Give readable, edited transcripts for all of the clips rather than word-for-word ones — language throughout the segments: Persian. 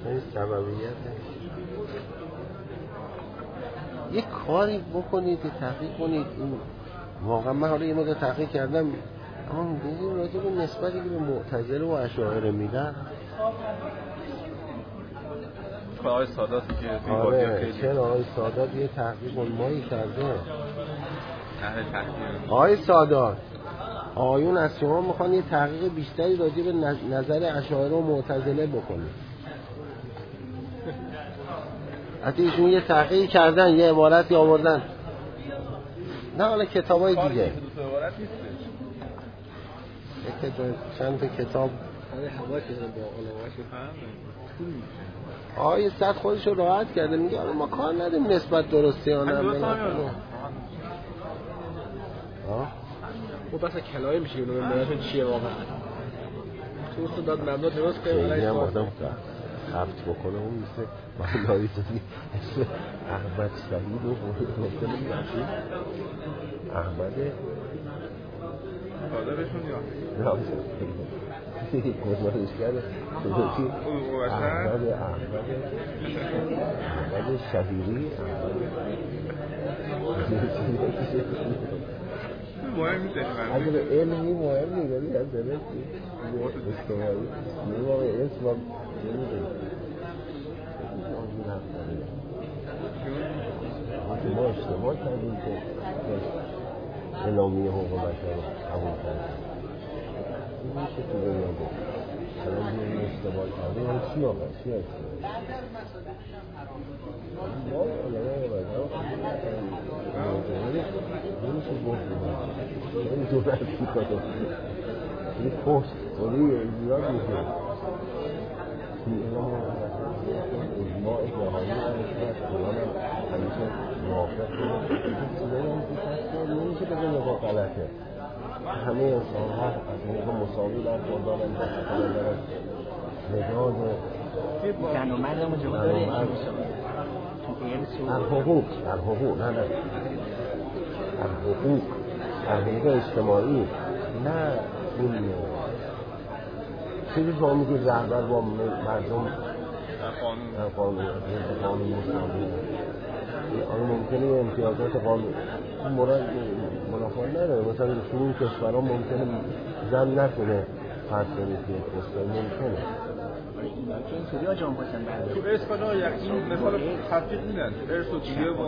این سببیت یک کاری بکنید، تحقیق کنید. این واقعا من حالا یه مقدار تحقیق کردم، اما بگیم راجع به نسبتی که به معتزله و اشاعره میدن. آقای سادات که آره چرا آقای سادات یه تحقیق علمایی کرده. آقای سادات آیون از شما میخوان یه تحقیق بیشتری راجع به نظر اشاعره و معتزله بکنید. حتی ایشون یه تحقیق کردن، یه عبارتی آوردن، نه حالا کتابای دیگه چند تا کتاب آقای صد خودش رو راحت کرده، میگه آره ما کار ندیم نسبت درستی یا نه. او بس کلایی میشه اونو ببینشون چیه واقعا. تو خودت مبنا درست کنی ولی هم آدم خفت بکنه اون مثل مولایی زنی اسم احمد شهید و گفته نمیدونی احمد فادرشون یا قربانش کرده احمد شهیری مهم نیست اگر علمی مهم نیست ولی از درستی استواری یه واقع اسم هم نمیدونی ما اشتباه کردیم که اعلامیه حقوق بشر رو قبول کردیم. این میشه تو دنیا بود الان بیاییم اشتباه کردیم این چی آقا؟ چی اشتباه؟ ما علمای بشر نمیشه گفت این دو نفتی کنم این پست خوری زیاد میشه اجماع جهانی هست قرآن هم همیشه موافق کنه چیزایی هم که هست نمیشه بگه نگاه غلطه. همه انسان ها از نگاه مساوی در قرآن هم دارن مجاز زن و مرد هم جواب داره الحقوق اجتماعی نه اون چیزی که میگه رهبر با مردم در قانون مساوی آن ممکنه امتیازات قانون مورد منافات نداره. مثلا تو اون کشورها ممکنه زن نتونه فرض کنید که کشور ممکنه که این سوری ها جان حسن برده تو اسپانیا یکی مثال تطبیق میدن ارث و دیگه با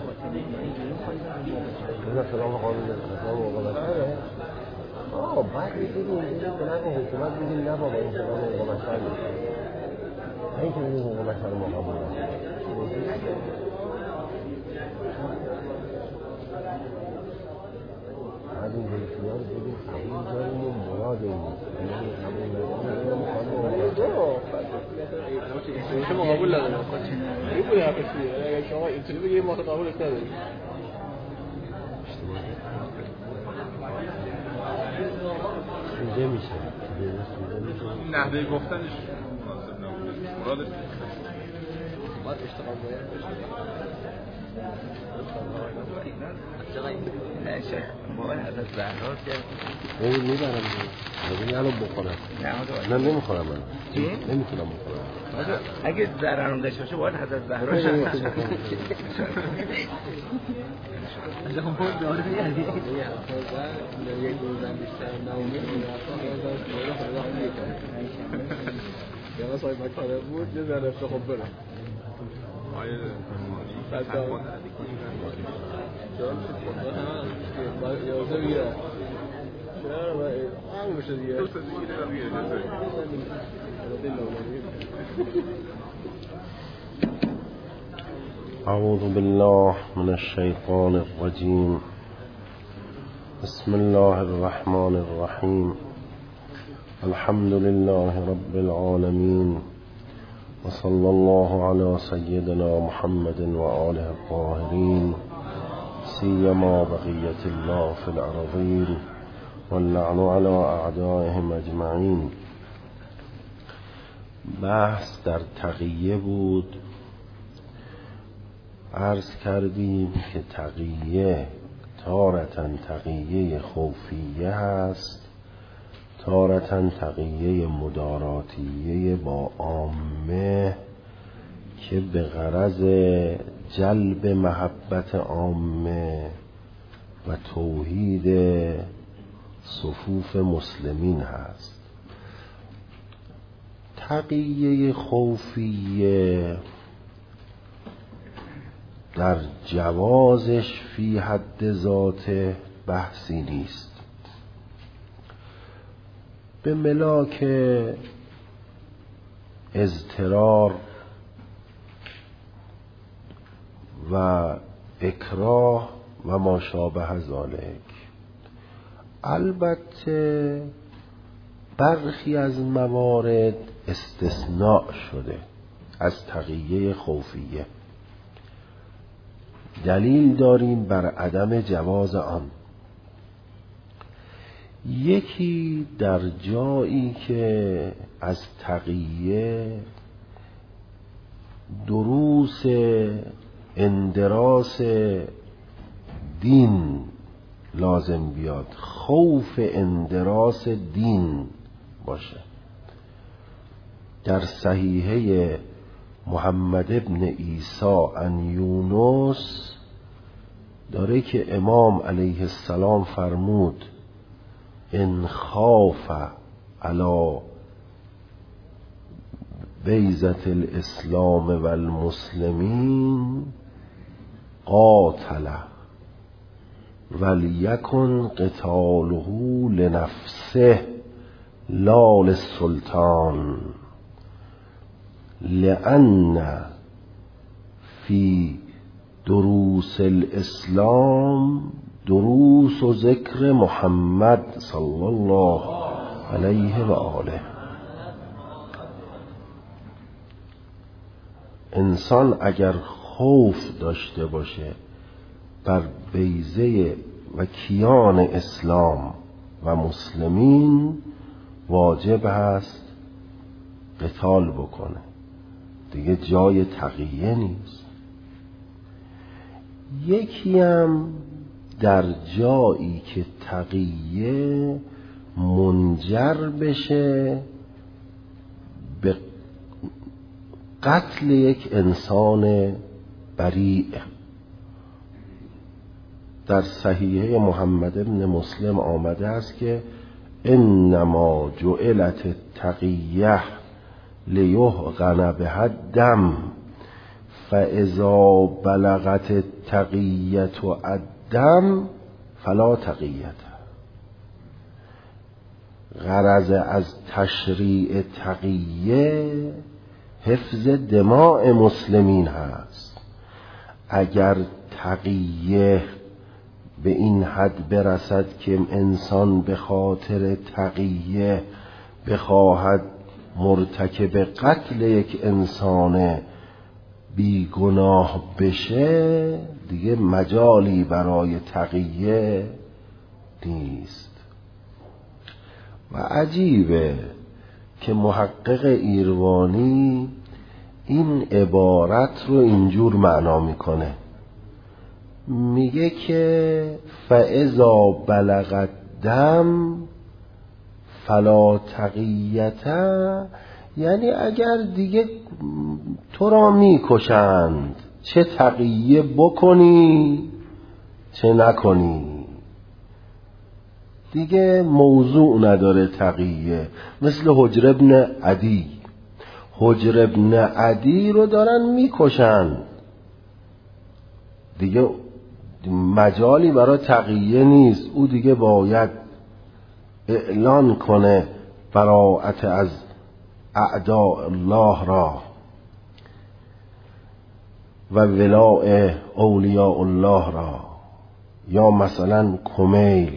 مثلا قانون حقوق بشره. بعد میگیم اینجوری که نگه حکومت میگیم نه بابا این سلام حقوق بشر نیست. این که میگیم حقوق بشر ما قبول نکنیم. بعد این جلسی‌ها رو بگیم قبول داریم و مراد این نیست. یعنی قبول نداریم شما قبول نداریم. این بوده حقیقیه. اگر شما اینطوری بگیم ما قبولش نداریم. سوزه میشه نحوه گفتنش مناسب نبوده مرادش باید اشتغال باید مامان حضرت زهرا که این میبرم ببینی الان بخورم نه نمیخورم من نمیتونم بخورم اگه ضررم داشته باشه باید حضرت زهرا شد از اون بود داره بیادی یک روزن بیشتر ناومید یا مثلا مکاره بود یه ذره خب برم آیه جان شد هم یازه بیره چرا باید هم بشه دیگه أعوذ بالله من الشيطان الرجيم بسم الله الرحمن الرحيم الحمد لله رب العالمين وصلى الله على سيدنا محمد وآله الطاهرين سيما بقية الله في الأرضين واللعن على أعدائهم أجمعين. بحث در تقیه بود. عرض کردیم که تقیه تارةً تقیه خوفیه هست، تارةً تقیه مداراتیه با عامه عامه که به غرض جلب محبت عامه و توحید صفوف مسلمین هست. تقیه خوفیه در جوازش فی حد ذاته بحثی نیست. به ملاک اضطرار و اکراه و ما شابه ذالک. البته برخی از موارد استثناء شده از تقیه خوفیه، دلیل داریم بر عدم جواز آن. یکی در جایی که از تقیه دروس اندراس دین لازم بیاد، خوف اندراس دین باشه. در صحیحه محمد ابن عیسی عن یونس داره که امام علیه السلام فرمود ان خاف علی بیضة الاسلام و المسلمین قاتله ولیکن قتاله لنفسه لا للسلطان لأن فی دروس الاسلام دروس و ذکر محمد صلی الله علیه و آله. انسان اگر خوف داشته باشه بر بیضه و کیان اسلام و مسلمین، واجب هست قتال بکنه، دیگه جای تقیه نیست. یکی هم در جایی که تقیه منجر بشه به قتل یک انسان بریء. در صحیحه محمد ابن مسلم آمده است که انما جعلت التقیه لیحقن بها الدم فاذا بلغت التقیه الدم فلا تقیه. غرض از تشریع تقیه حفظ دماء مسلمین هست. اگر تقیه به این حد برسد که انسان به خاطر تقیه بخواهد مرتکب قتل یک انسان بیگناه بشه، دیگه مجالی برای تقیه نیست. و عجیبه که محقق ایروانی این عبارت رو اینجور معنا میکنه، میگه که فاذا بلغ الدم فلا تقیته، یعنی اگر دیگه تو را میکشند چه تقیه بکنی چه نکنی، دیگه موضوع نداره تقیه. مثل حجر ابن عدی، حجر ابن عدی رو دارن میکشن، دیگه مجالی برای تقیه نیست. او دیگه باید اعلان کنه براءت از اعداء الله را و ولاء اولیاء الله را، یا مثلا کمیل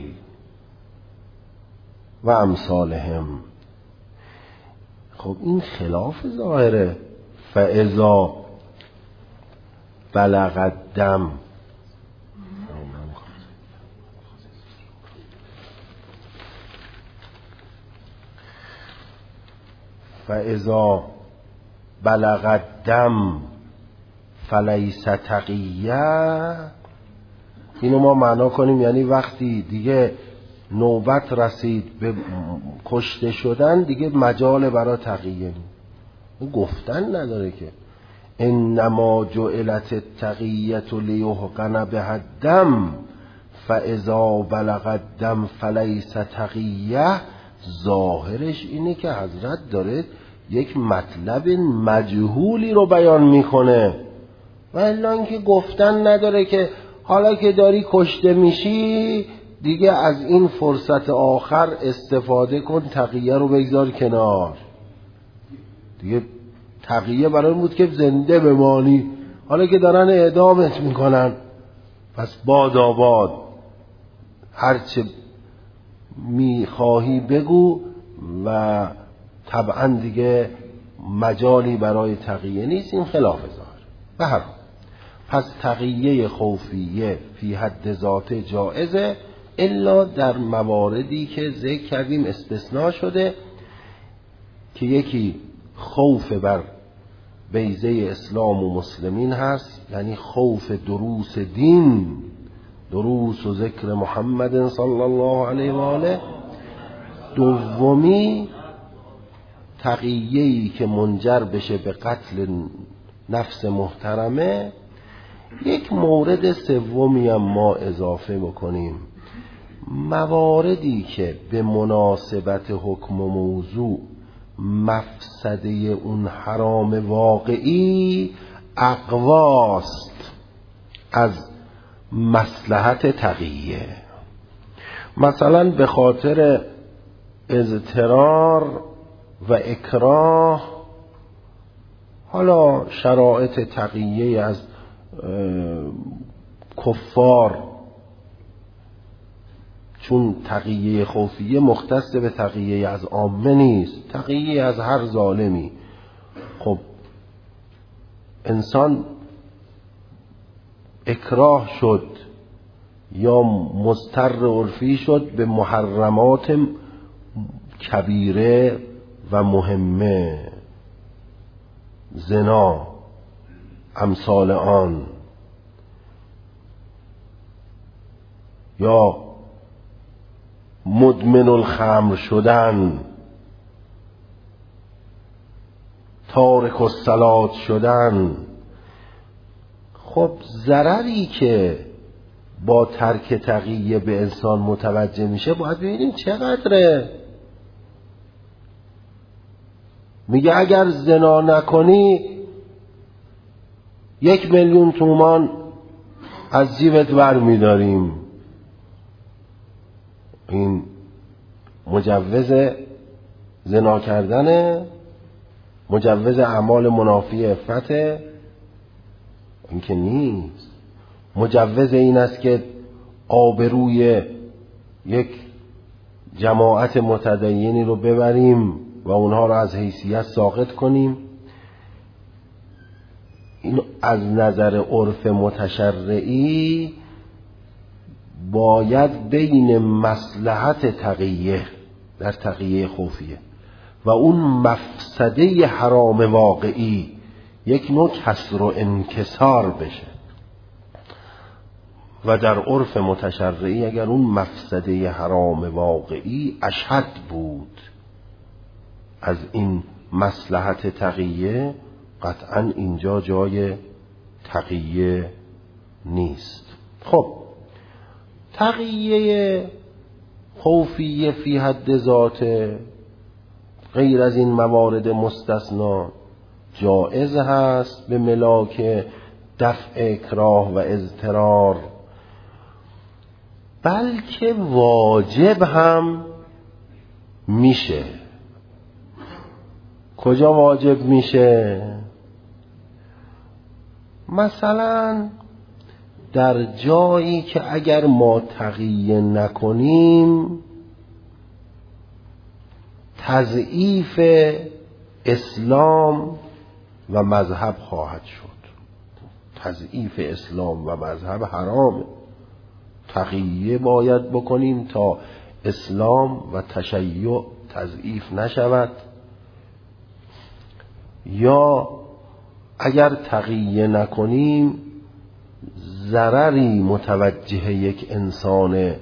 و امثالهم. خب این خلاف ظاهره. فاذا بلغ الدم، فاذا بلغ الدم فلیس تقیه. اینو ما معنا کنیم یعنی وقتی دیگه نوبت رسید به کشته شدن، دیگه مجال برای تقیه نیست. گفتن نداره که انما جعلت التقیة لیحقن بها الدم فاذا بلغ الدم فلیس تقیه. ظاهرش اینه که حضرت داره یک مطلب مجهولی رو بیان میکنه، و الا اینکه گفتن نداره که حالا که داری کشته میشی دیگه از این فرصت آخر استفاده کن، تقیه رو بگذار کنار. دیگه تقیه برای این بود که زنده بمانی، حالا که دارن اعدامت میکنن پس باد آباد، هرچه میخواهی بگو و طبعا دیگه مجالی برای تقیه نیست. این خلاف ظاهر. به هر حال پس تقیه خوفیه فی حد ذات جائزه، الا در مواردی که ذکر کردیم استثناء شده، که یکی خوف بر بیضه اسلام و مسلمین هست، یعنی خوف دروس دین، دروس و ذکر محمد صلی الله علیه و آله. دومی تقیه‌ای که منجر بشه به قتل نفس محترمه. یک مورد سومی هم ما اضافه بکنیم، مواردی که به مناسبت حکم و موضوع مفسده اون حرام واقعی اقواست از مصلحت تقیه. مثلا به خاطر اضطرار و اکراه، حالا شرایط تقیه از کفار، چون تقیه خوفیه مختص به تقیه از عامه نیست، تقیه از هر ظالمی. خب انسان اکراه شد یا مضطر عرفی شد به محرمات کبیره و مهمه، زنا، امثال آن، یا مدمن الخمر شدن، تارک الصلات شدن. خب ضرری که با ترک تقیه به انسان متوجه میشه باید ببینیم چقدره. میگه اگر زنا نکنی 1,000,000 تومان از جیبت بر میداریم. این مجوز زنا کردنه، مجوز اعمال منافی عفته؟ این که نیست. مجوز این است که آبروی یک جماعت متدینی رو ببریم و اونها رو از حیثیت ساقط کنیم. این از نظر عرف متشرعی باید بین مصلحت تقیه در تقیه خوفیه و اون مفسده حرام واقعی یک نوع کسر و انکسار بشه، و در عرف متشرعی اگر اون مفسده حرام واقعی اشد بود از این مصلحت تقیه، قطعا اینجا جای تقیه نیست. خب تقیه خوفیه فی حد ذات غیر از این موارد مستثنا جائز هست به ملاک دفع اکراه و اضطرار، بلکه واجب هم میشه. کجا واجب میشه؟ مثلا در جایی که اگر ما تقیه نکنیم تضعیف اسلام و مذهب خواهد شد. تضعیف اسلام و مذهب حرامه. تقیه باید بکنیم تا اسلام و تشیع تضعیف نشود، یا اگر تقیه نکنیم ضرری متوجه یک انسان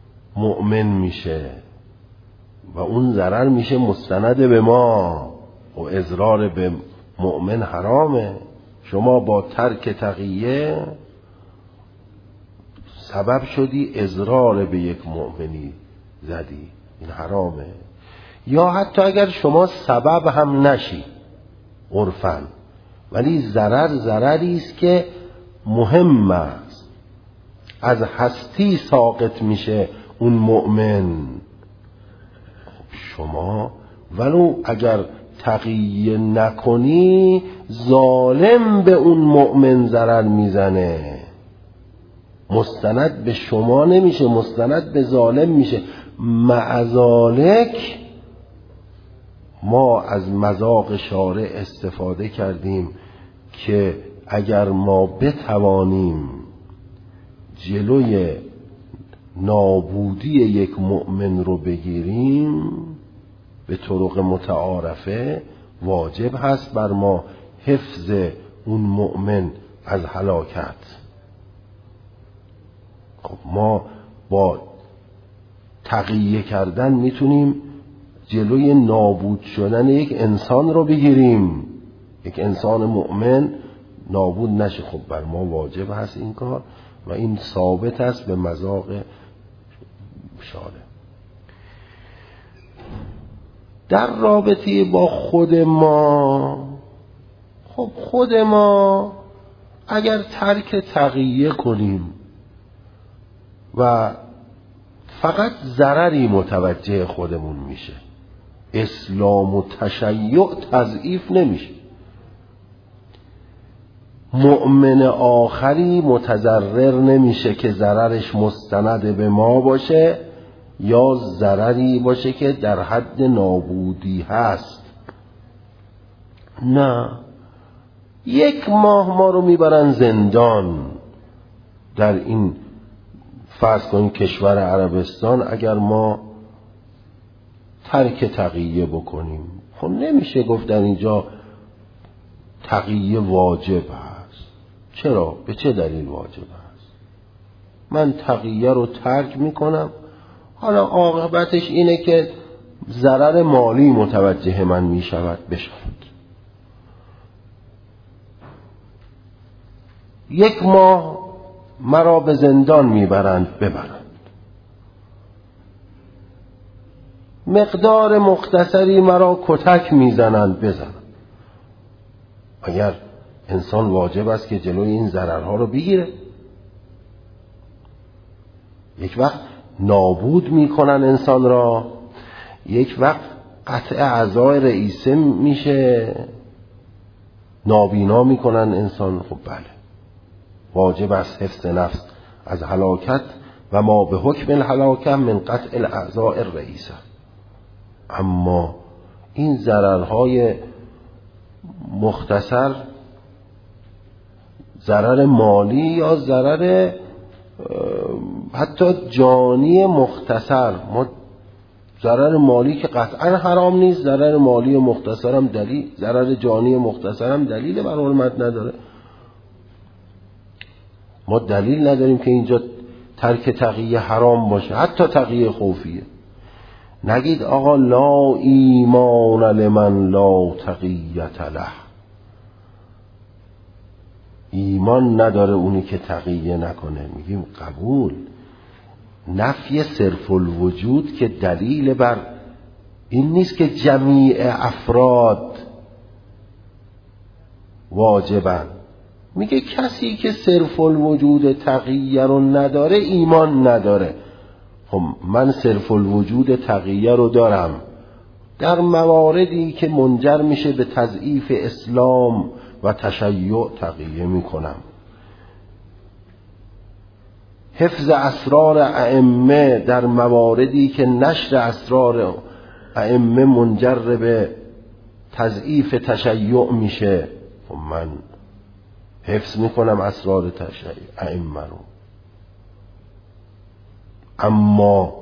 مؤمن میشه و اون ضرر میشه مستند به ما. و اضرار به مؤمن حرامه. شما با ترک تقیه سبب شدی اضرار به یک مؤمنی زدی، این حرامه. یا حتی اگر شما سبب هم نشی عرفاً، ولی ضرری است که مهم است، از هستی ساقط میشه اون مؤمن. شما ولو اگر تقیه نکنی ظالم به اون مؤمن ضرر میزنه، مستند به شما نمیشه، مستند به ظالم میشه. معذالک ما از مذاق شارع استفاده کردیم که اگر ما بتوانیم جلوی نابودی یک مؤمن رو بگیریم به طرق متعارفه، واجب هست بر ما حفظ اون مؤمن از هلاکت. خب ما با تقیه کردن میتونیم جلوی نابود شدن یک انسان رو بگیریم، یک انسان مؤمن نابود نشه. خب بر ما واجب هست این کار و این ثابت است به مذاق شارع. در رابطه با خود ما، خب خود ما اگر ترک تقیه کنیم و فقط ضرری متوجه خودمون میشه، اسلام و تشیع تضعیف نمیشه. مؤمن آخری متضرر نمیشه که ضررش مستند به ما باشه یا ضرری باشه که در حد نابودی هست. نه، 1 ماه ما رو میبرن زندان در این فرض کنید کشور عربستان، اگر ما ترک تقیه بکنیم. خب نمیشه گفت در اینجا تقیه واجب هست. چرا؟ به چه دلیل واجب هست؟ من تقیه رو ترک میکنم، حالا عاقبتش اینه که ضرر مالی متوجه من میشود بشود. 1 ماه مرا به زندان میبرند ببرند، مقدار مختصری مرا کتک میزنند بزنند. اگر انسان واجب است که جلوی این ضررها رو بگیره. یک وقت نابود میکنن انسان را، یک وقت قطع اعضای رئیسه میشه، نابینا میکنن انسان. خب بله، واجب است حفظ نفس از هلاکت و ما به حکم الهلاکه من قطع الاعضاء الرئیسه. اما این ضررهای مختصر، ضرر مالی یا ضرر حتی جانی مختصر، ما ضرر مالی که قطعا حرام نیست، ضرر مالی و مختصر هم دلیل، ضرر جانی مختصر هم دلیل بر حرمت نداره. ما دلیل نداریم که اینجا ترک تقیه حرام باشه، حتی تقیه خوفیه. نگید آقا لا ایمان لمن لا تقیت له، ایمان نداره اونی که تقیه نکنه. میگیم قبول. نفی صرف الوجود که دلیل بر این نیست که جمیع افراد واجبن. میگه کسی که صرف الوجود تقیه رو نداره ایمان نداره. خب من صرف الوجود تقیه رو دارم، در مواردی که منجر میشه به تضعیف اسلام و تشیع تقیه میکنم. حفظ اسرار ائمه در مواردی که نشر اسرار ائمه منجر به تضعیف تشیع میشه، خب من حفظ میکنم اسرار تشیع ائمه رو. اما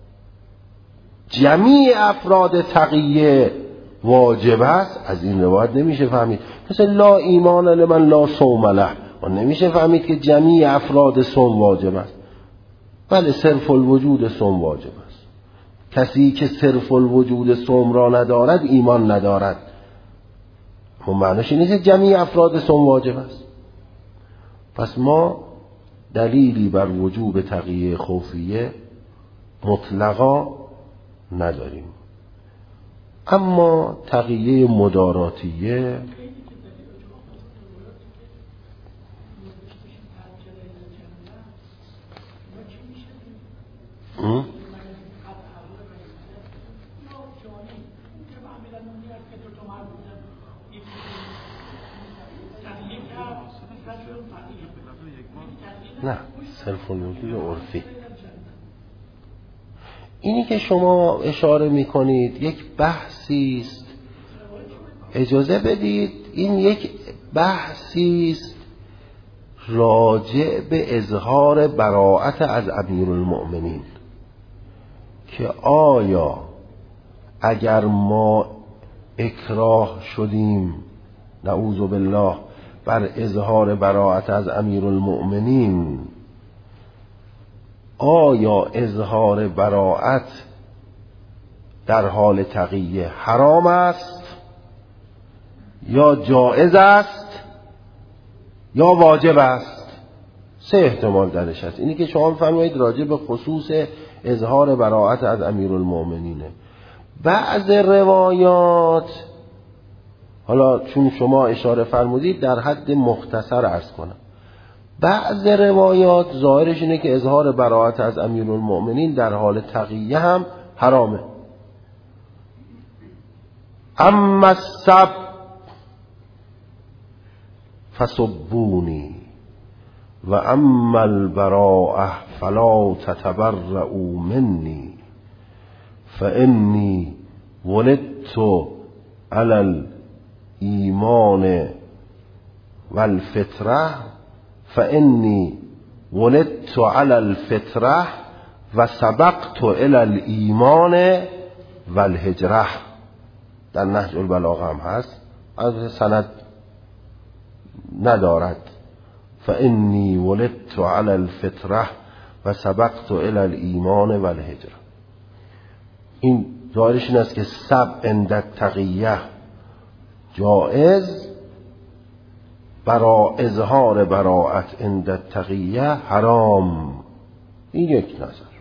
جمیع افراد تقیه واجب است، از این روایت نمیشه فهمید. مثل لا ایمان لمن لا صوم له، و نمیشه فهمید که جمیع افراد صوم واجب است. بله صرف الوجود صوم واجب است. کسی که صرف الوجود صوم را ندارد ایمان ندارد. اون معنیش اینه که جمعی افراد صوم واجب است. پس ما دلیلی بر وجوب تقیه خوفیه مطلقا نداریم، اما تقیه مداراتیه نه صرف الوجود عرفی. اینی که شما اشاره میکنید یک بحثی است، اجازه بدید این یک بحثی است راجع به اظهار براءت از امیرالمؤمنین، که آیا اگر ما اکراه شدیم نعوذ بالله بر اظهار براءت از امیرالمؤمنین، آیا اظهار براءت در حال تقیه حرام است یا جائز است یا واجب است؟ سه احتمال درش هست. اینی که شما فرمایید راجع به خصوص اظهار براءت از امیرالمؤمنینه. بعض روایات، حالا چون شما اشاره فرمودید در حد مختصر عرض کنم، بعض روایات ظاهرش اینه که اظهار براءت از امیرالمؤمنین در حال تقیه هم حرامه. اما السب فسبونی و اما البراءه فلا تتبرؤوا منی فانی ولدت علی الایمان والفطره فانی ولدت علی الفطره و سبقت الی الایمان والهجره. در نهج البلاغه هم هست، از سند ندارد. فانی ولدت علی الفطره و سبقت الی الایمان والهجره. این ظاهرش این است که سب عند التقیه جائز، برا اظهار براءت عند التقیه حرام. این یک نظر.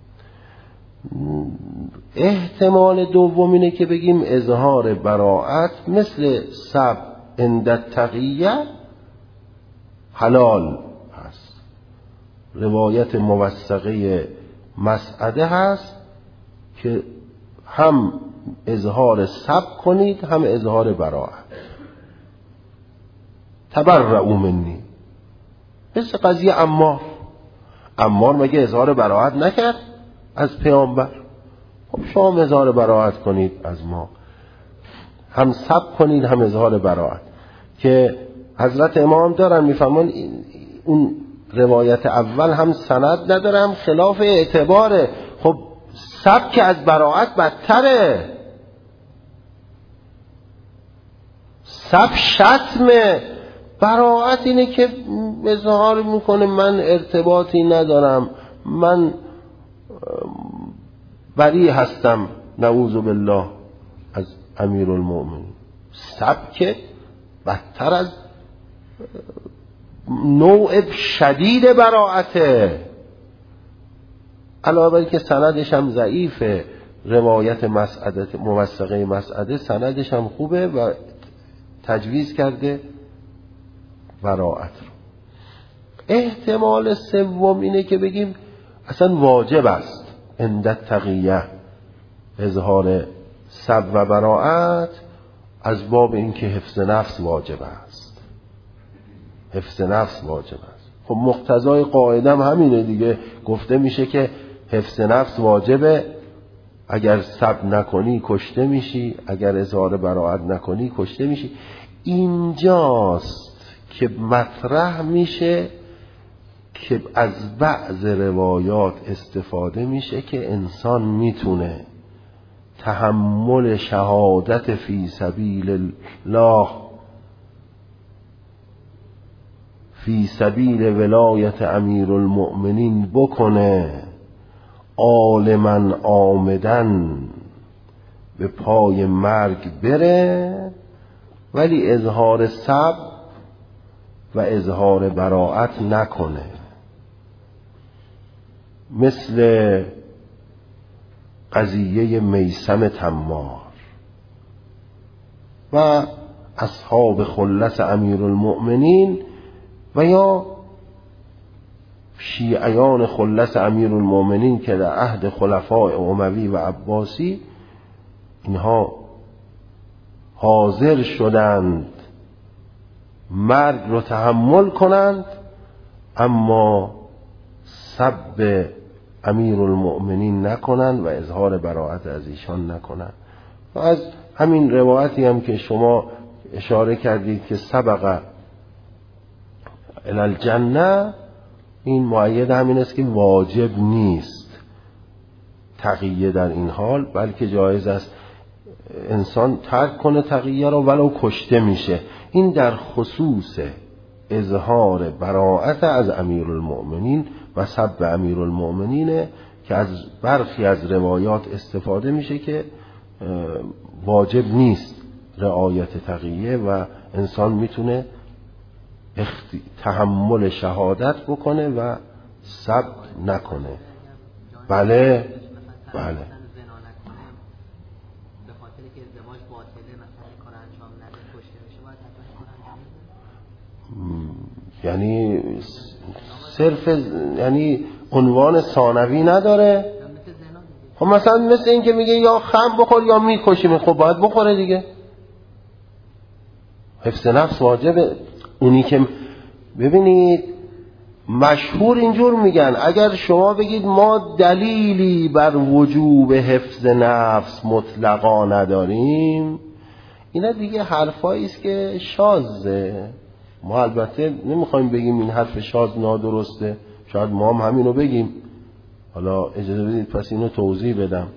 احتمال دوم اینه که بگیم اظهار براءت مثل سب عند التقیه حلال هست. روایت موثقه مسعده هست که هم اظهار سب کنید هم اظهار براءت. تبرؤوا منی، مثل قضیه عمار مگه اظهار براءت نکرد از پیامبر؟ خب شما اظهار براءت کنید از ما، هم سب کنید هم اظهار براءت. که حضرت امام دارن میفهمون اون روایت اول هم سند نداره هم خلاف اعتباره. خب سب که از براءت بدتره، سب شتمه. براءت اینه که اظهار میکنه من ارتباطی ندارم، من بری هستم نعوذ بالله از امیرالمؤمنین. سب که بدتر از نوع شدید براءته. علاوه بر که سندش هم ضعیفه، روایت مسعده موثقه مسعده سندش هم خوبه و تجویز کرده براءت رو. احتمال سوم اینه که بگیم اصلا واجب است عند التقیه اظهار سب و براءت، از باب اینکه حفظ نفس واجب است. حفظ نفس واجب است. خب مقتضای قاعده هم همینه دیگه، گفته میشه که حفظ نفس واجبه، اگر سب نکنی کشته میشی، اگر اظهار براءت نکنی کشته میشی. اینجاست که مطرح میشه که از بعض روایات استفاده میشه که انسان میتونه تحمل شهادت فی سبیل الله، فی سبیل ولایت امیرالمؤمنین بکنه، عالماً آمدن به پای مرگ بره ولی اظهار سب و اظهار براءت نکنه. مثل قضیه میثم تمار و اصحاب خلص امیرالمؤمنین و یا شیعیان خلص امیرالمؤمنین که در عهد خلفای اموی و عباسی اینها حاضر شدند مرگ رو تحمل کنند اما سب امیرالمؤمنین نکنند و اظهار براءت از ایشان نکنند. و از همین روایتی هم که شما اشاره کردید که سبق الی الجنه، این مؤید همین است که واجب نیست تقیه در این حال، بلکه جایز است انسان ترک کنه تقیه رو ولو کشته میشه. این در خصوص اظهار براءت از امیرالمؤمنین و سب امیرالمؤمنینه که از برخی از روایات استفاده میشه که واجب نیست رعایت تقیه و انسان میتونه تحمل شهادت بکنه و سب نکنه. بله بله. یعنی صرف یعنی عنوان ثانوی نداره. خب مثلا مثل این که میگه یا خم بخور یا میکشیم، خب باید بخوره دیگه. حفظ نفس واجبه. اونی که ببینید مشهور اینجور میگن اگر شما بگید ما دلیلی بر وجوب حفظ نفس مطلقا نداریم، اینا دیگه حرفایی است که شاذه. ما البته نمیخوایم بگیم این حرف شاذ نادرسته، شاید ما هم همینو بگیم. حالا اجازه بدید پس اینو توضیح بدم.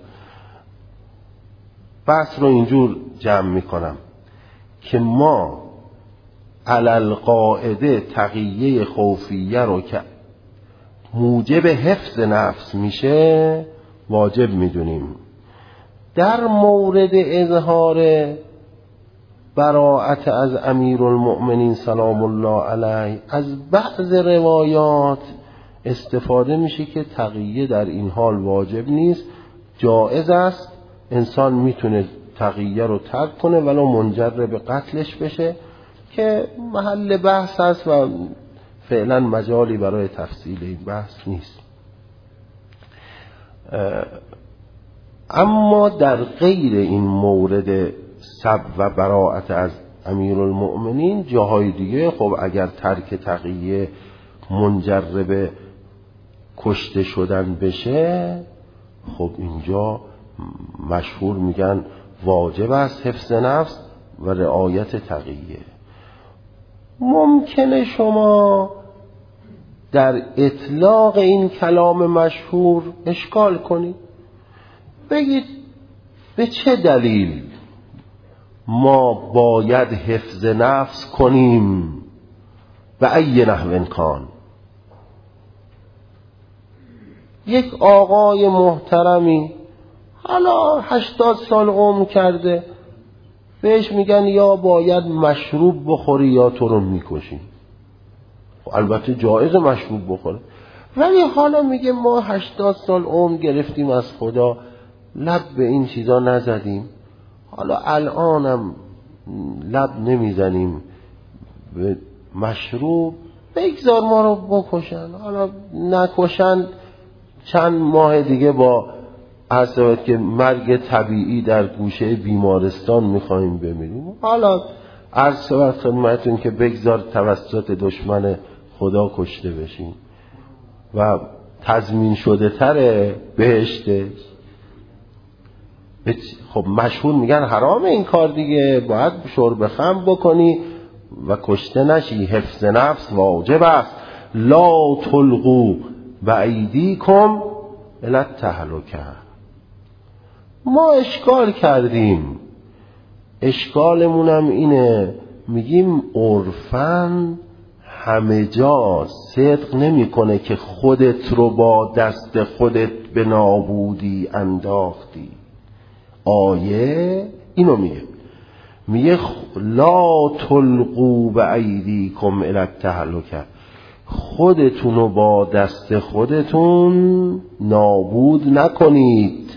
بحث رو اینجور جمع میکنم که ما علل قاعده تقیه خوفیه رو که موجب حفظ نفس میشه واجب میدونیم. در مورد اظهار براءت از امیرالمؤمنین سلام الله علیه از بعض روایات استفاده میشه که تقیه در این حال واجب نیست، جایز است، انسان میتونه تقیه رو ترک کنه ولو منجر به قتلش بشه که محل بحث است و فعلا مجالی برای تفصیل این بحث نیست. اما در غیر این مورد سب و براءت از امیرالمؤمنین جاهای دیگه خب اگر ترک تقیه منجر به کشته شدن بشه، خب اینجا مشهور میگن واجب است حفظ نفس و رعایت تقیه. ممکنه شما در اطلاق این کلام مشهور اشکال کنید، بگید به چه دلیل ما باید حفظ نفس کنیم و ای نحو کان. یک آقای محترمی حالا 80 سال عمر کرده، بهش میگن یا باید مشروب بخوری یا تو رو میکشیم. البته جایز مشروب بخوره، ولی حالا میگه ما 80 سال عمر گرفتیم از خدا، لب به این چیزا نزدیم، حالا الانم لب نمیزنیم به مشروب، بگذار ما رو بکشن. حالا نکشن چند ماه دیگه با عصبت که مرگ طبیعی در گوشه بیمارستان میخواییم بمیریم. حالا عرض شود خدمتون که بگذار توسط دشمن خدا کشته بشیم و تضمین شده تره بهشتش. خب مشهور میگن حرام این کار دیگه، باید شرب خمر بکنی و کشته نشی. حفظ نفس واجب است. لا تلقوا بایدیکم الی التهلکه. ما اشکال کردیم، اشکالمونم اینه، میگیم عرفاً همه جا صدق نمی کنه که خودت رو با دست خودت به نابودی انداختی. آیه اینو میگه میگه لا تلقوا بایدیکم الی التهلکه، خودتونو با دست خودتون نابود نکنید.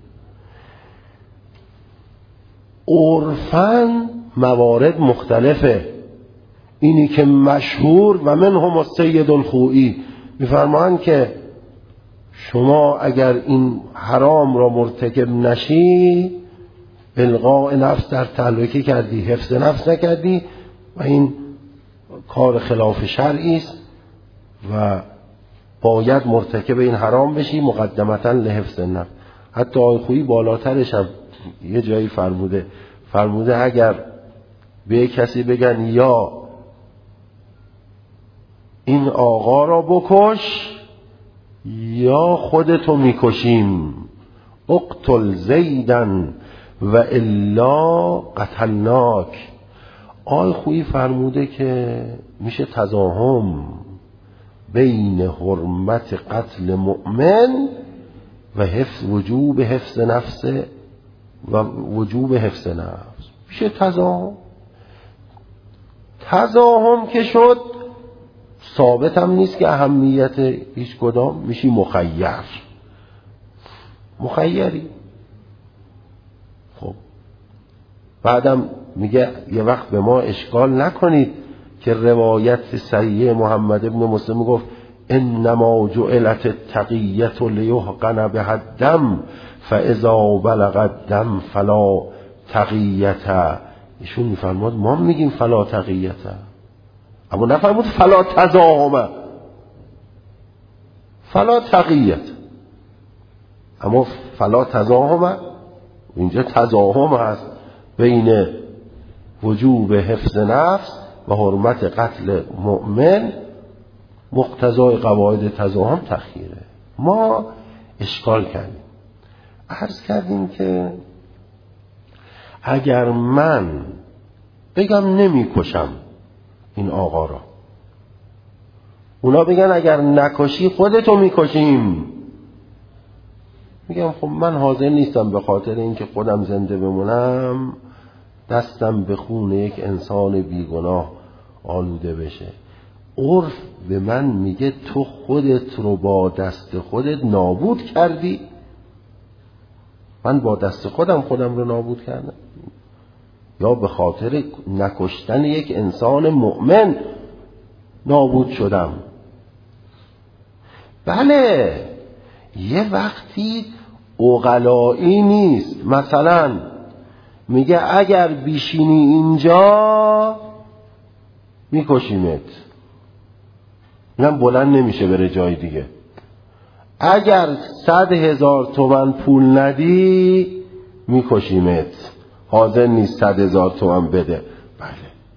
عرفاً موارد مختلفه. اینی که مشهور و منهم السید الخوئی میفرمایند که شما اگر این حرام را مرتکب نشی الغاء نفس در تهلکه کردی، حفظ نفس نکردی و این کار خلاف شرعی است و باید مرتکب این حرام بشی مقدمتا لحفظ نفس. حتی آقای خویی بالاترش هم یه جایی فرموده اگر به کسی بگن یا این آقا را بکش یا خودتو میکشیم، اقتل زیدن و الا قتلناک. آقای خویی فرموده که میشه تضاهم بین حرمت قتل مؤمن و وجوب حفظ نفس و وجوب حفظ نفس. میشه تضاهم که شد ثابت هم نیست که اهمیت هیچ کدام، میشی مخیری. خب بعدم میگه یه وقت به ما اشکال نکنید که روایت صحیح محمد ابن مسلم گفت انما جعلت التقیة لیحقن بها الدم فاذا بلغ الدم فلا تقیة. ایشون میفرماد ما میگیم فلا تقیة، اما نفرمود فلا تضاهم، فلا تقیة. اما فلا تضاهم اینجا تضاهم هست بین وجوب حفظ نفس و حرمت قتل مؤمن. مقتضای قواعد تضاهم تخییره. ما اشکال کردیم، عرض کردیم که اگر من بگم نمیکشم این آقا را، اونا بگن اگر نکشی خودتو میکشیم، میگم خب من حاضر نیستم به خاطر اینکه خودم زنده بمونم دستم به خون یک انسان بیگناه آلوده بشه. عرف به من میگه تو خودت رو با دست خودت نابود کردی. من با دست خودم رو نابود کردم یا به خاطر نکشتن یک انسان مؤمن نابود شدم؟ بله، یه وقتی عقلایی نیست. مثلا میگه اگر بیشینی اینجا میکشیمت، اینم بلند نمیشه بره جای دیگه. اگر 100,000 تومان پول ندی میکشیمت، حاضر نیست 100,000 تومان بده. بله،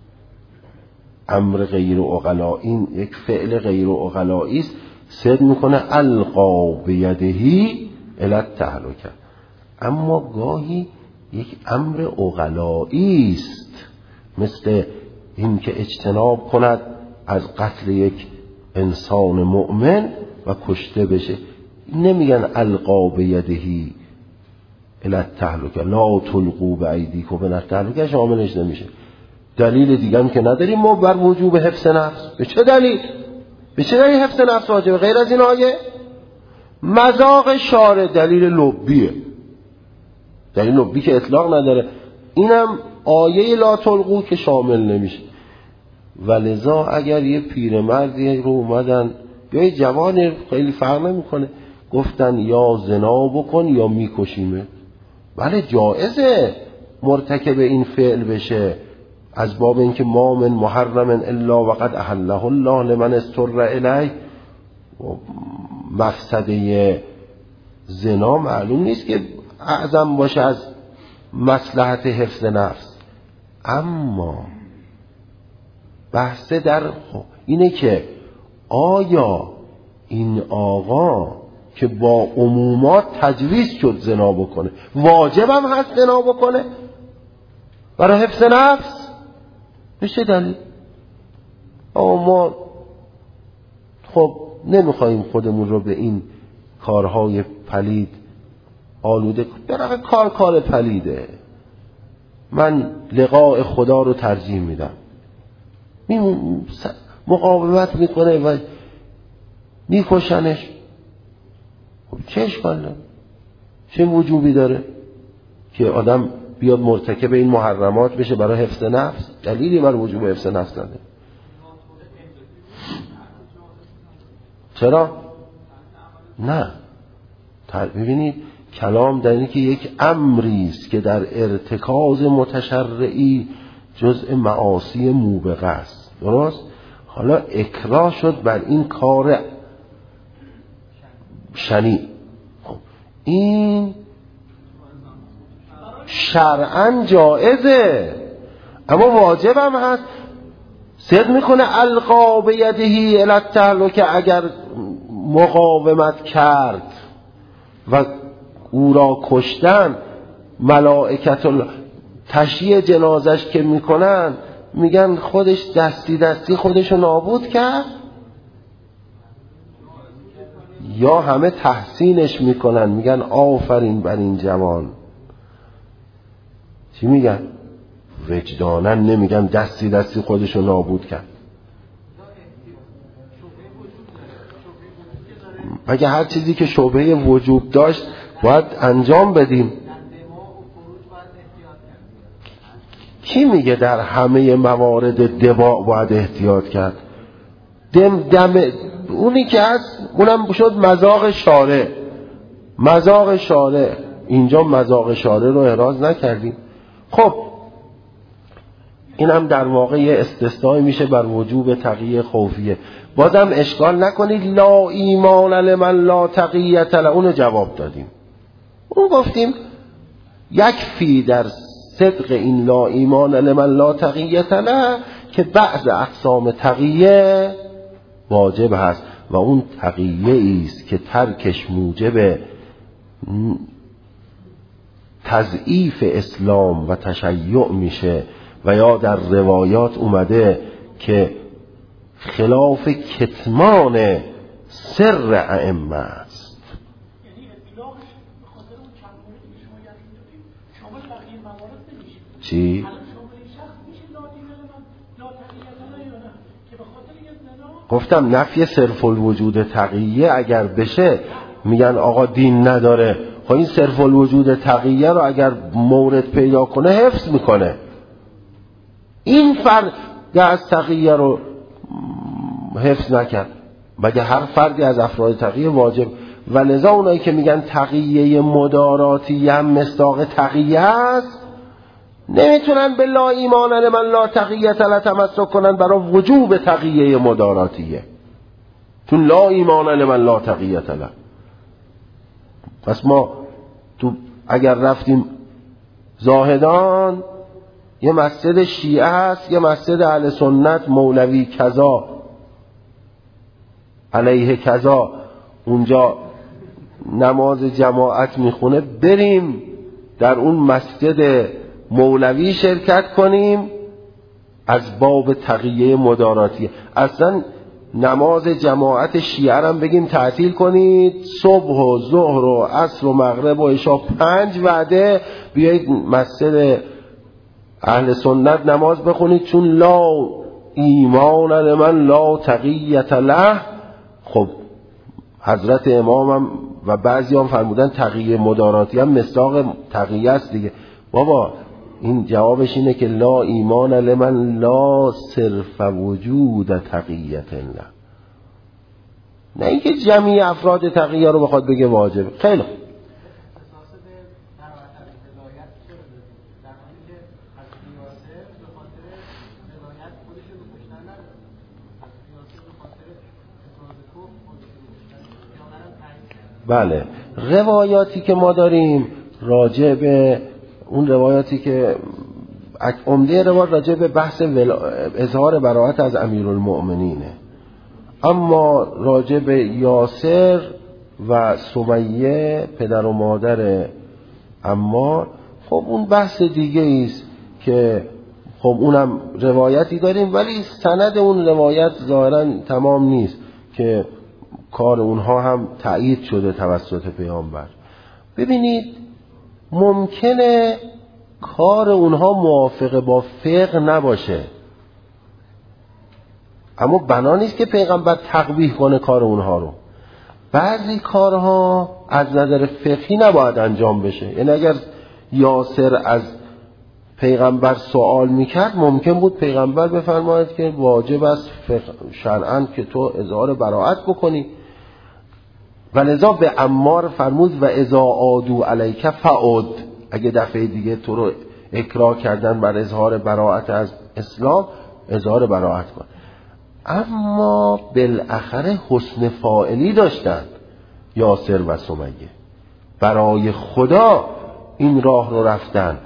امر غیر عقلایی، این یک فعل غیر عقلایی است. صد میکنه القا بیدهی الی التهلکه، اما گاهی یک امر عقلایی است، مثل این که اجتناب کند از قتل یک انسان مؤمن و کشته بشه. نمیگن القا بیدهی الی التهلکه، لا تلقوا بایدیکم الی التهلکه شاملش نمیشه. دلیل دیگه هم که نداریم ما بر وجوب حفظ نفس. به چه دلیل حفظ نفس واجبه غیر از این آیه؟ مذاق شارع دلیل لبیه، دلیل لبی که اطلاق نداره. اینم آیه لا تلقوا که شامل نمیشه. ولذا اگر یه پیرمردی رو اومدن یا یه جوان، خیلی فرق نمیکنه، گفتن یا زنا بکن یا میکشیمه، بله جایزه مرتکب این فعل بشه، از باب اینکه ما من محرم الا وقد احله الله لمن استر الیه. مفسده زنا معلوم نیست که اعظم باشه از مصلحت حفظ نفس. اما بحث در اینه که آیا این آقا که با عمومات تجویز شد زنا بکنه، واجب هم هست زنا بکنه برای حفظ نفس؟ بشه دلیل. ما خب نمیخواییم خودمون رو به این کارهای پلید آلوده کنیم. کار پلیده، من لقاء خدا رو ترجیح میدم، مقاومت میکنه و میکشنش، چه اشکال داره؟ چه وجوبی داره که آدم بیاد مرتکب این محرمات بشه برای حفظ نفس؟ دلیلی برای وجوب حفظ نفس نداره. چرا؟ نه، ببینید کلام در اینه که یک امری است که در ارتکاز متشرعی جزء معاصی موبقه است، درست؟ حالا اکراه شد بر این کار شنیع، این شرعاً جائزه اما واجب هم هست. صدق میکنه القا بیدهی الی التهلکه، اگر مقاومت کرد و او را کشتن، ملائکت تشییع جنازش که میکنن میگن خودش دستی خودشو نابود کرد، یا همه تحسینش میکنن میگن آفرین بر این جوان. چی میگن؟ وجدانن نمیگن دستی خودشو نابود کرد. مگه هر چیزی که شبهه وجوب داشت باید انجام بدیم؟ کی میگه در همه موارد دماء باید احتیاط کرد؟ دم اونی که هست اونم شد مذاق شارع. اینجا مذاق شارع رو احراز نکردیم. خب این هم در واقع یه استثناء میشه بر وجوب تقیه خوفیه. بازم اشکال نکنید لا ایمان لمن لا تقیه له، اونو جواب دادیم. اون گفتیم یکفی در صدق این لا ایمان لمن لا تقیه له که بعض اقسام تقیه واجب هست و اون تقیه است که ترکش موجب تضعیف اسلام و تشیع میشه و یا در روایات اومده که خلاف کتمان سر ائمه است. چی؟ گفتم نفی صرف الوجود تقیه اگر بشه میگن آقا دین نداره. خب این صرف الوجود تقیه رو اگر مورد پیدا کنه حفظ میکنه. این فرد از تقیه رو حفظ نکرد، مگه هر فردی از افراد تقیه واجب. و لذا اونایی که میگن تقیه مداراتی هم مصداق تقیه است نمیتونن به لا ایمان لمن لا تقیه له تمسک کنن برای وجوب تقیه مداراتیه، چون لا ایمان لمن لا تقیه له. پس ما تو اگر رفتیم زاهدان، یه مسجد شیعه هست، یه مسجد اهل سنت، مولوی کذا علیه کذا، اونجا نماز جماعت میخونه، بریم در اون مسجد مولوی شرکت کنیم از باب تقیه مداراتی. اصلا نماز جماعت شیعه هم بگیم تعطیل کنید، صبح و ظهر و عصر و مغرب و عشاء 5 وعده بیایید مسجد اهل سنت نماز بخونید، چون لا ایمان لمن لا تقیه له. خب حضرت امام هم و بعضی هم فرمودن تقیه مداراتی هم مصداق تقیه است دیگه. بابا این جوابش اینه که لا ایمان لمن لا صرف وجود تقیه له، نه اینکه جمعی افراد تقیه رو بخواد بگه واجبه. خیلی بله، روایاتی که ما داریم راجع به اون روایاتی که عمده روایات راجع به بحث اظهار براءت از امیرالمؤمنینه، اما راجع به یاسر و سمیه پدر و مادر عمار، خب اون بحث دیگه است که خب اونم روایتی داریم ولی سند اون روایت ظاهرا تمام نیست که کار اونها هم تأیید شده توسط پیامبر. ببینید ممکنه کار اونها موافق با فقه نباشه، اما بنا نیست که پیغمبر تقبیح کنه کار اونها رو. بعضی کارها از نظر فقهی نباید انجام بشه. یعنی اگر یاسر از پیغمبر سوال میکرد ممکن بود پیغمبر بفرماید که واجب است شرعاً که تو اظهار براءت بکنی، ولذا به عمار فرمود و اذا عادوا علیک فعد، اگه دفعه دیگه تو رو اکراه کردن بر اظهار براءت از اسلام اظهار براءت کن. اما بالاخره حسن فاعلی داشتن یاسر و سمیه، برای خدا این راه رو رفتن،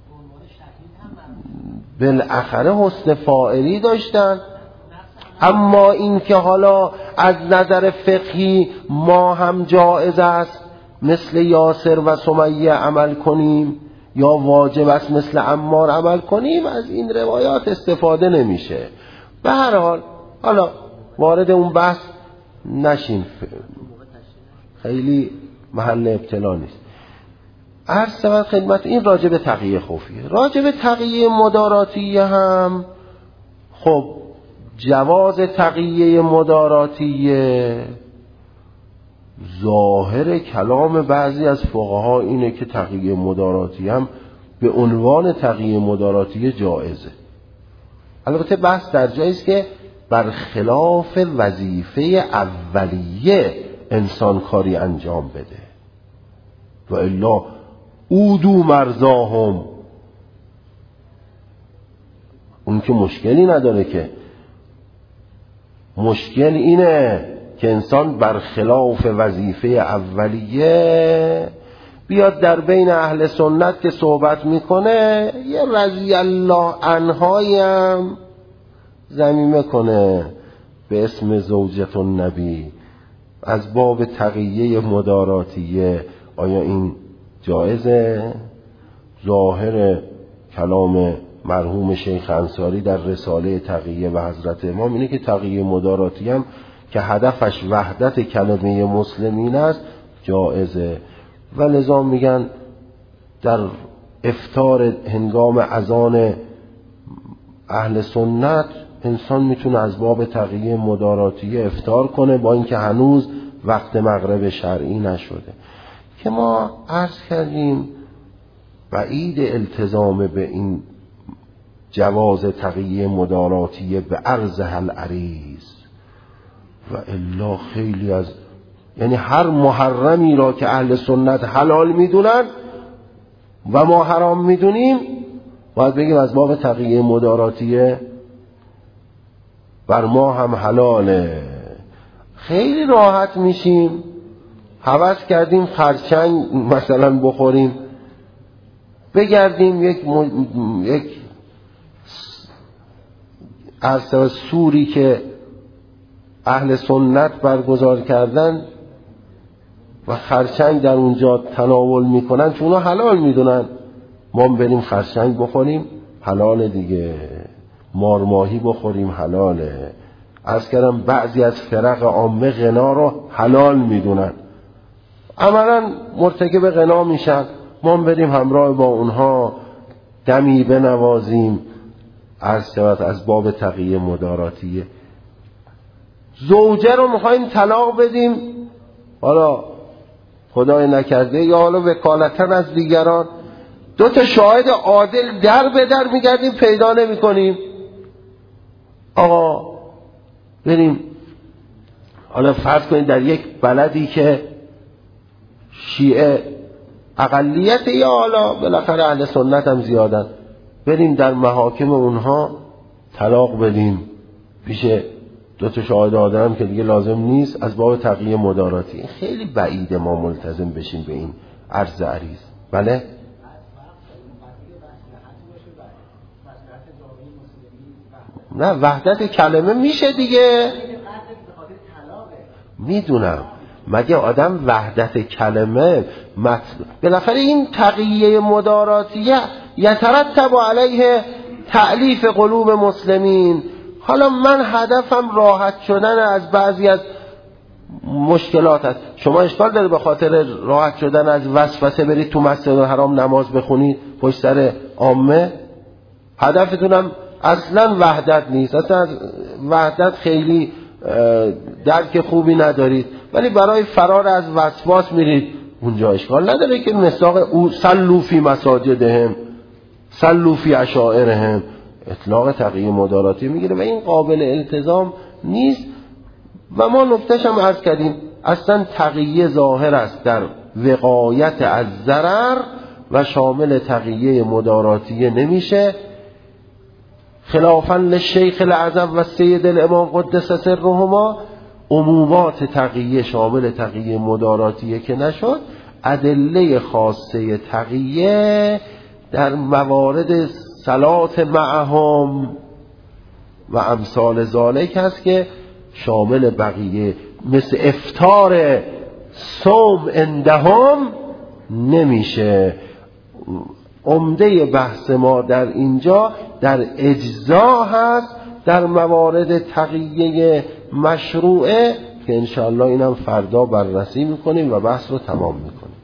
بالاخره حسن فاعلی داشتن. اما این که حالا از نظر فقهی ما هم جایز است مثل یاسر و سمیه عمل کنیم یا واجب است مثل عمار عمل کنیم، از این روایات استفاده نمیشه. به هر حال حالا وارد اون بحث نشیم، خیلی محل ابتلا نیست. عرض شود خدمت این راجب تقیه خوفیه. راجب تقیه مداراتیه هم خب جواز تقیه مداراتیه ظاهر کلام بعضی از فقها اینه که تقیه مداراتیه هم به عنوان تقیه مداراتیه جایزه. البته بحث در جایی است که برخلاف وظیفه اولیه انسان کاری انجام بده و الا اودو مرزاهم، اون که مشکلی نداره، که مشکل اینه که انسان برخلاف وظیفه اولیه بیاد در بین اهل سنت که صحبت میکنه یه رضی الله عنهایی هم ضمیمه کنه به اسم زوجة النبی از باب تقیه مداراتیه. آیا این جایزه؟ ظاهر کلام مرحوم شیخ انصاری در رساله تقیه و حضرت امام اینه که تقیه مداراتی هم که هدفش وحدت کلمه مسلمین است جایزه. و لذا میگن در افطار هنگام اذان اهل سنت انسان میتونه از باب تقیه مداراتیه افطار کنه با اینکه هنوز وقت مغرب شرعی نشده. که ما عرض کردیم بعید التزام به این جواز تقیه مداراتیه به عرض العریض و الا خیلی از یعنی هر محرمی را که اهل سنت حلال میدونن و ما حرام میدونیم باید بگیم از باب تقیه مداراتیه بر ما هم حلاله. خیلی راحت میشیم، هوس کردیم خرچنگ مثلا بخوریم، بگردیم یک عرصه سوری که اهل سنت برگزار کردن و خرچنگ در اونجا تناول میکنن چون اونا حلال میدونن، ما بریم خرچنگ بخوریم حلاله دیگه، مارماهی بخوریم حلاله. عرض کردم بعضی از فرق عامه غنا رو حلال میدونن، عملاً مرتکب غنا میشن، ما بریم همراه با اونها دمی بنوازیم. عرض شود از باب تقیه مداراتیه. زوجه رو میخوایم طلاق بدیم، حالا خدای نکرده یا حالا وکالتاً از دیگران، دو تا شاهد عادل در به در میگردیم پیدا نمی کنیم. آقا بریم حالا فرض کنید در یک بلدی که شیعه اقلیت یا حالا بالاخره اهل سنت هم زیادن، بریم در محاکم اونها طلاق بدیم پیش دو تا شاهد آدم که دیگه لازم نیست از باب تقیه مداراتی. این خیلی بعیده ما ملتزم بشیم به این عرض عریض. بله نه وحدت کلمه میشه دیگه، میدونم مگه آدم وحدت کلمه بالاخره این تقیه مداراتیه یترتب علیه تألیف قلوب مسلمین. حالا من هدفم راحت شدن از بعضی از مشکلات هست. شما اشکال داره به خاطر راحت شدن از وسوسه برید تو مسجد الحرام نماز بخونید پشت سر عامه؟ هدفتونم اصلا وحدت نیست، اصلا وحدت خیلی درک خوبی ندارید، ولی برای فرار از وسواس میرید اونجا. اشکال نداره که مساق او صلوا فی مساجدهم صلوا فی عشائرهم اطلاق تقیه مداراتی میگیره و این قابل التزام نیست. و ما نکتهش هم عرض کردیم اصلا تقیه ظاهر است در وقایت از ضرر و شامل تقیه مداراتیه نمیشه، خلافاً للشیخ الاعظم و سید الامام قدس سرهما. عمومات تقیه شامل تقیه مداراتیه که نشد، ادله خاصه تقیه در موارد صلات معهم و امثال ذالک هست که شامل بقیه، مثل افطار صوم عندهم نمیشه. عمده بحث ما در اینجا در اجزا هست در موارد تقیه مشروعه که انشاءالله اینم فردا بررسی میکنیم و بحث رو تمام میکنیم.